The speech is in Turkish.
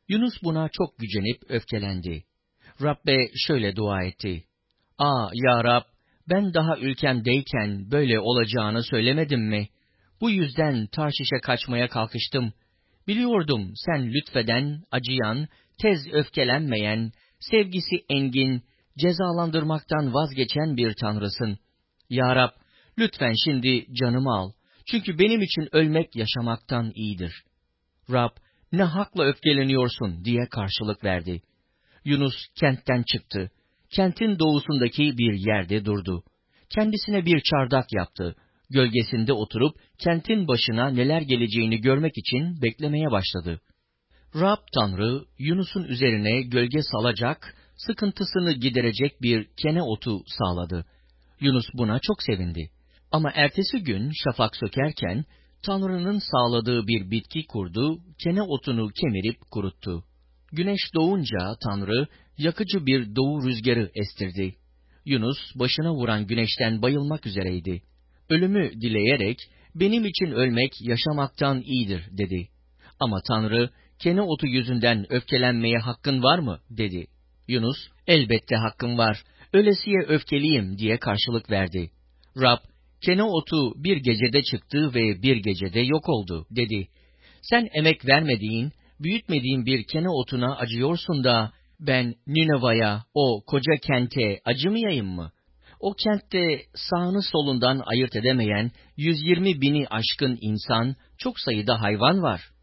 Yunus buna çok gücenip öfkelendi. Rabbe şöyle dua etti. Ya Rab, ben daha ülkemdeyken böyle olacağını söylemedim mi? Bu yüzden Tarşiş'e kaçmaya kalkıştım. Biliyordum sen lütfeden, acıyan, tez öfkelenmeyen, sevgisi engin, cezalandırmaktan vazgeçen bir tanrısın. Ya Rab, lütfen şimdi canımı al. Çünkü benim için ölmek yaşamaktan iyidir. Rab, ne hakla öfkeleniyorsun diye karşılık verdi. Yunus kentten çıktı. Kentin doğusundaki bir yerde durdu. Kendisine bir çardak yaptı. Gölgesinde oturup kentin başına neler geleceğini görmek için beklemeye başladı. Rab Tanrı, Yunus'un üzerine gölge salacak, sıkıntısını giderecek bir kene otu sağladı. Yunus buna çok sevindi. Ama ertesi gün şafak sökerken, Tanrı'nın sağladığı bir bitki kurdu, kene otunu kemirip kuruttu. Güneş doğunca Tanrı, yakıcı bir doğu rüzgarı estirdi. Yunus, başına vuran güneşten bayılmak üzereydi. Ölümü dileyerek, benim için ölmek yaşamaktan iyidir dedi. Ama Tanrı, kene otu yüzünden öfkelenmeye hakkın var mı dedi. Yunus, elbette hakkım var, ölesiye öfkeliyim diye karşılık verdi. Rab, kene otu bir gecede çıktı ve bir gecede yok oldu dedi. Sen emek vermediğin, büyütmediğin bir kene otuna acıyorsun da, ben Nineva'ya, o koca kente acımayayım mı? O kentte sağını solundan ayırt edemeyen 120 bini aşkın insan, çok sayıda hayvan var.